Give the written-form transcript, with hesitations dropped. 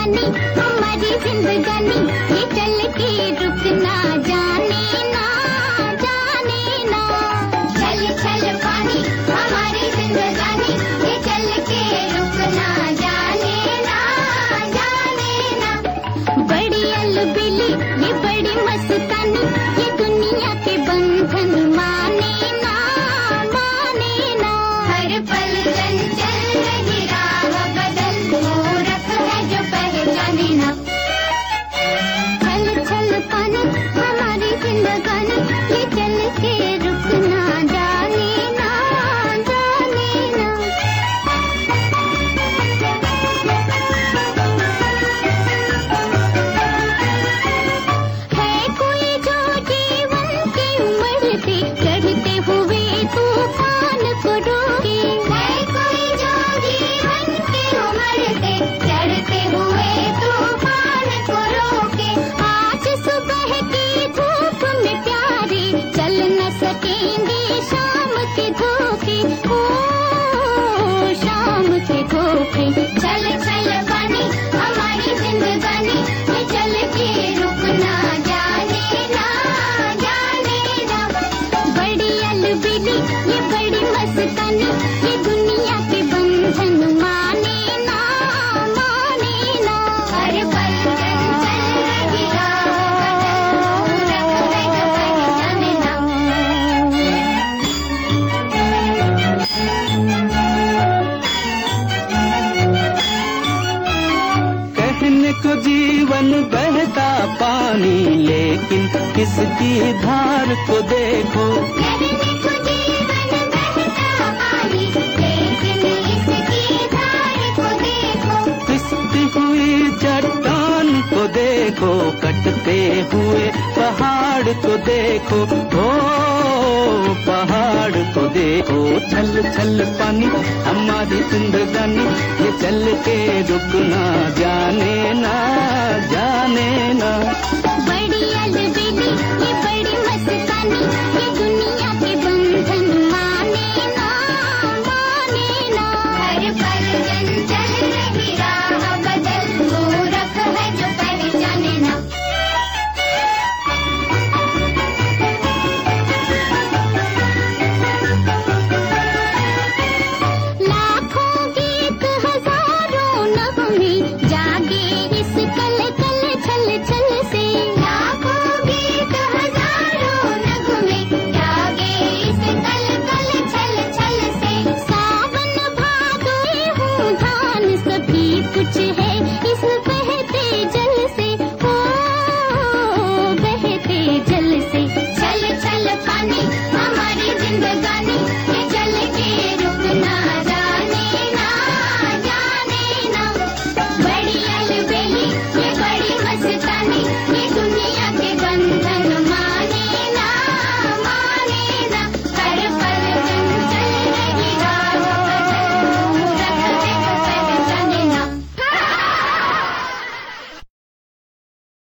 पानी हमारी जिंदगानी, ये चल के रुकना जाने ना, जाने ना। चल चल पानी हमारी जिंदगानी, ये चल के रुकना जाने ना, जाने ना। बड़ी अलबेली ये बड़ी मस्तानी, ये दुनिया के बंधन माने ना, माने ना। हर पल चंचल रही राह बदल, मूरख है जो पहचाने ना। छल छल पानी हमारी जिंदगानी, ये चल के रुकना जाने ना, जाने ना। है कोई जो जीवन की उम्र से चढ़ते हुए तूफान को रोके, है कोई जो जीवन की उम्र से चढ़ते हुए तूफान को रोके। आज सुबह की धूप में प्यारे चल न सकेंगे शाम के धोखे, ओ शाम के धोखे। चल चल पानी हमारी जिंदगानी, ये चल के रुकना जाने ना, जाने ना। बड़ी अलबेली ये बड़ी मस्तानी, ये दुनिया के बंधन माने ना, माने ना। हर पल चंचल रही राह बदल, मूरख है जो पहचाने ना। कहने को जीवन बहता पानी, लेकिन किसकी धार को देखो। कहने को जीवन बहता पानी, लेकिन इसकी धार को देखो। पिसती हुई चट्टान को देखो, कटते हुए पहाड़ को देखो, ओ पहाड़ को देखो। छल छल पानी हमारी जिंदगानी, ये चल के रुकना जाने ना, जाने ना।